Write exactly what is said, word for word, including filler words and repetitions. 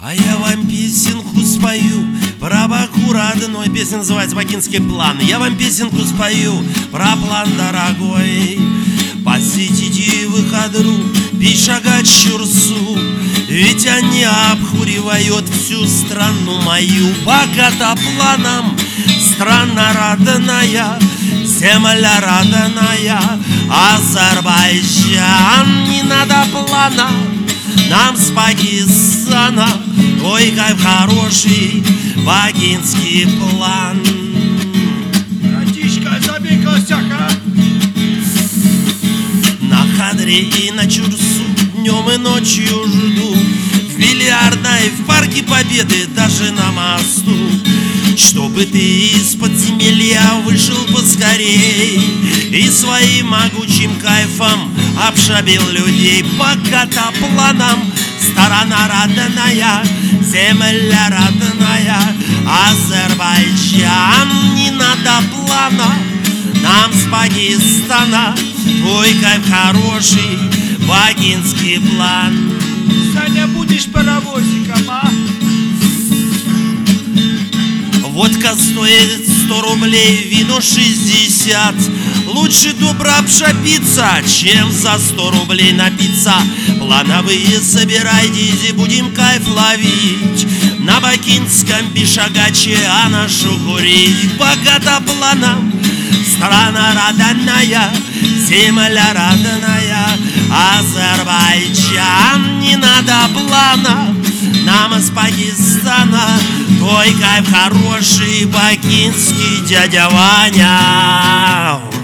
А я вам песенку спою про Баку родной. Песня называется «Бакинский план». Я вам песенку спою про план дорогой. Посетите выходру, пишагать чурсу, ведь они обхуривают всю страну мою. Богата планом страна родная, земля родная, Азербайджан. Не надо плана нам с Пакистана, ой, как хороший бакинский план. Братишка, забей косяка. На Хадре и на Чурсу днем и ночью жду, в бильярдной, в парке Победы, даже на мосту, чтобы ты из подземелья вышел поскорей и своим могучим кайфом обшабил людей. Богата планом сторона родная, земля родная, Азербайджан. Не надо плана нам с Пакистана, твой кайф хороший бакинский план. Саня, будешь паровозиком, а? Водка стоит сто рублей, вино шестьдесят. Лучше добро обшапиться, чем за сто рублей напиться. Плановые собирайтесь, будем кайф ловить на бакинском бишагаче, а нашу курить. Богата планом страна родная, земля родная, Азербайджан. Не надо плана нам из Пакистана, твой кайф хороший бакинский дядя Ваня.